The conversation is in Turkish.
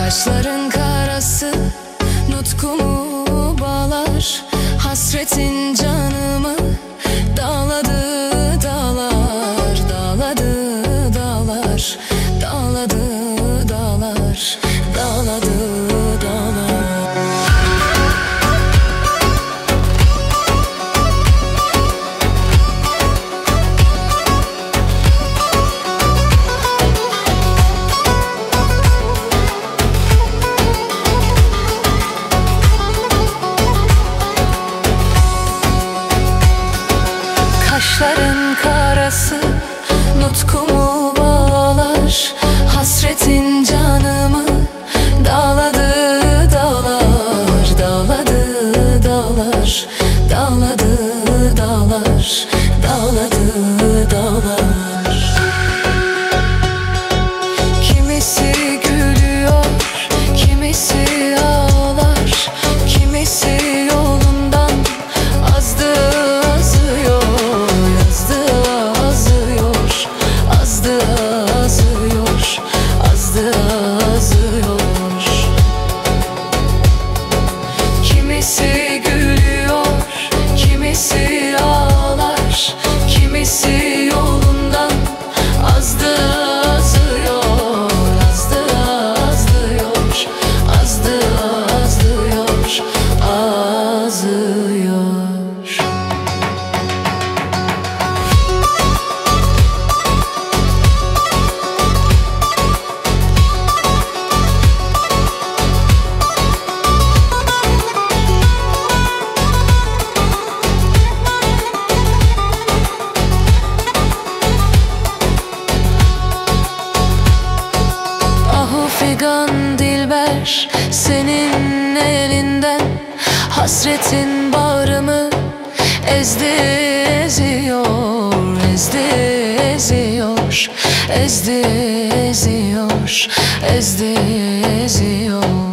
Kaşların karası nutkumu bağlar, hasretin canımı dağladı dağlar, dağladı dağlar, dağladı dağlar, dağladı dağlar. Kaşların karası nutkumu bağlar, hasretin canımı dağladı dağlar, dağladı dağlar, dağladı dağlar, dağladı dağlar. Kimisi gülüyor, kimisi ağlar, kimisi yolundan azdı azıyor, azdı azıyor, azdı azıyor, azdı azıyor. Kimisi gülüyor, kimisi ağlar, kimisi yolundan azdı azıyor, azdı azıyor, azdı azıyor, azıyor. Figan dilber senin elinden, hasretin bağrımı ezdi eziyor, ezdi eziyor, ezdi eziyor, ezdi eziyor.